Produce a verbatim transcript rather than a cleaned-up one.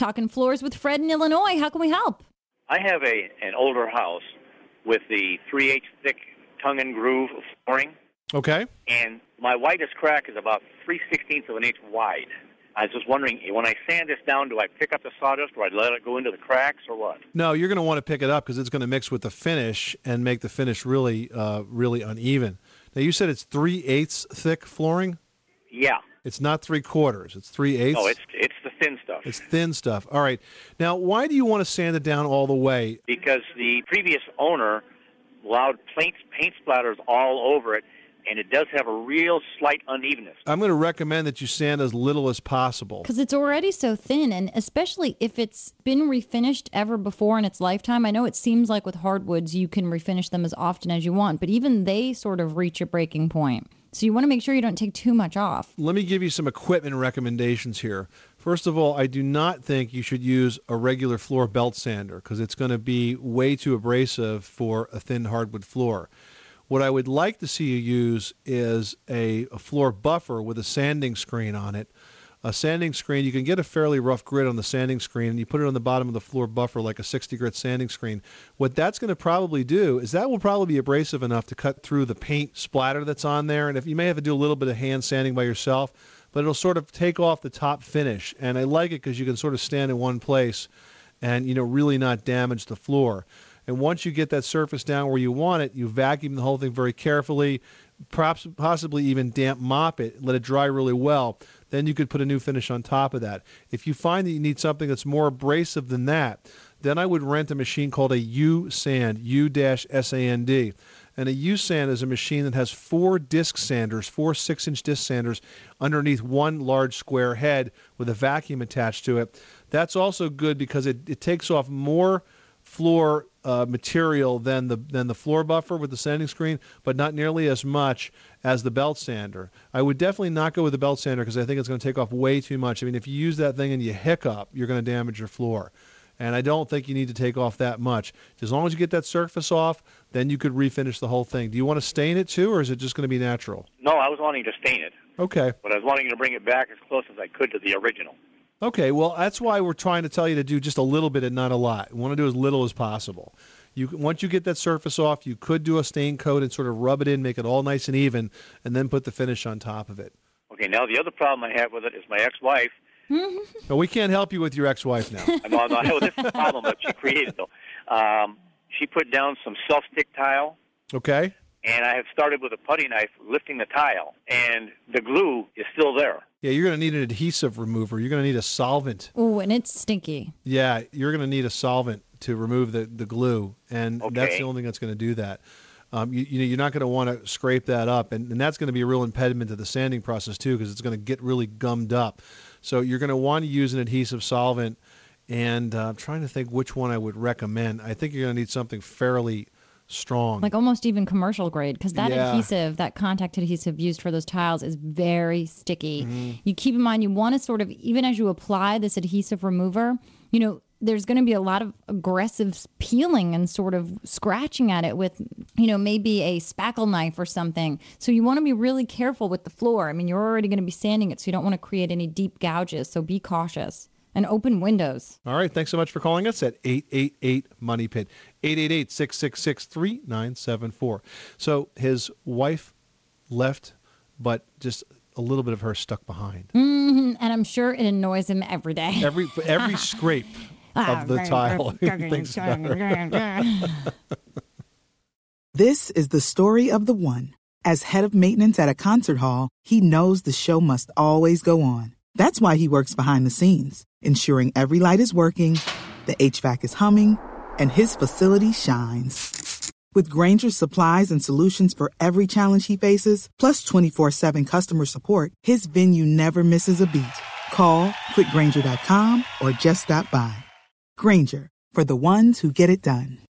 Talking floors with Fred in Illinois. How can we help? I have a an older house with the three eighths thick tongue and groove flooring. Okay. And my widest crack is about three sixteenths of an inch wide. I was just wondering, when I sand this down, do I pick up the sawdust or I let it go into the cracks or what? No, you're going to want to pick it up because it's going to mix with the finish and make the finish really, uh, really uneven. Now, you said it's three eighths thick flooring? Yeah. It's not three quarters. It's three eighths? No, it's it's the thin stuff. It's thin stuff. All right. Now, why do you want to sand it down all the way? Because the previous owner allowed paint, paint splatters all over it, and it does have a real slight unevenness. I'm going to recommend that you sand as little as possible. Because it's already so thin, and especially if it's been refinished ever before in its lifetime. I know it seems like with hardwoods you can refinish them as often as you want, but even they sort of reach a breaking point. So you want to make sure you don't take too much off. Let me give you some equipment recommendations here. First of all, I do not think you should use a regular floor belt sander because it's going to be way too abrasive for a thin hardwood floor. What I would like to see you use is a, a floor buffer with a sanding screen on it. A sanding screen, you can get a fairly rough grit on the sanding screen, and you put it on the bottom of the floor buffer like a sixty grit sanding screen. What that's going to probably do is that will probably be abrasive enough to cut through the paint splatter that's on there, and if you may have to do a little bit of hand sanding by yourself, but it'll sort of take off the top finish. And I like it because you can sort of stand in one place and, you know, really not damage the floor. And once you get that surface down where you want it, you vacuum the whole thing very carefully, perhaps possibly even damp mop it, let it dry really well. Then you could put a new finish on top of that. If you find that you need something that's more abrasive than that, then I would rent a machine called a U-Sand, U S A N D. And a U-Sand is a machine that has four disc sanders, four six-inch disc sanders underneath one large square head with a vacuum attached to it. That's also good because it, it takes off more floor uh, material than the than the floor buffer with the sanding screen, but not nearly as much as the belt sander. I would definitely not go with the belt sander because I think it's going to take off way too much. I mean, if you use that thing and you hiccup, you're going to damage your floor. And I don't think you need to take off that much. As long as you get that surface off, then you could refinish the whole thing. Do you want to stain it too, or is it just going to be natural? No, I was wanting to stain it. Okay. But I was wanting to bring it back as close as I could to the original. Okay, well, that's why we're trying to tell you to do just a little bit and not a lot. We want to do as little as possible. You Once you get that surface off, you could do a stain coat and sort of rub it in, make it all nice and even, and then put the finish on top of it. Okay, now the other problem I have with it is my ex-wife. No, we can't help you with your ex-wife now. No, no, no, this is the problem that she created, though. Um, she put down some self-stick tile. Okay. And I have started with a putty knife lifting the tile, and the glue is still there. Yeah, you're going to need an adhesive remover. You're going to need a solvent. Oh, and it's stinky. Yeah, you're going to need a solvent to remove the, the glue, and Okay. that's the only thing that's going to do that. Um, you, you know, you're not going to want to scrape that up, and, and that's going to be a real impediment to the sanding process, too, because it's going to get really gummed up. So you're going to want to use an adhesive solvent, and uh, I'm trying to think which one I would recommend. I think you're going to need something fairly strong. Like almost even commercial grade, because that Yeah. adhesive, that contact adhesive used for those tiles is very sticky. Mm-hmm. You keep in mind, you want to sort of, even as you apply this adhesive remover, you know, there's going to be a lot of aggressive peeling and sort of scratching at it with, you know, maybe a spackle knife or something. So you want to be really careful with the floor. I mean, you're already going to be sanding it, so you don't want to create any deep gouges. So be cautious. And open windows. All right. Thanks so much for calling us at eight eight eight, MONEY PIT, eight eight eight, six six six, three nine seven four. So his wife left, but just a little bit of her stuck behind. Mm-hmm. And I'm sure it annoys him every day. Every every scrape of the tile. He thinks about her. This is the story of the one. As head of maintenance at a concert hall, he knows the show must always go on. That's why he works behind the scenes, ensuring every light is working, the H V A C is humming, and his facility shines. With Grainger's supplies and solutions for every challenge he faces, plus twenty-four seven customer support, his venue never misses a beat. Call quick grainger dot com or just stop by. Grainger, for the ones who get it done.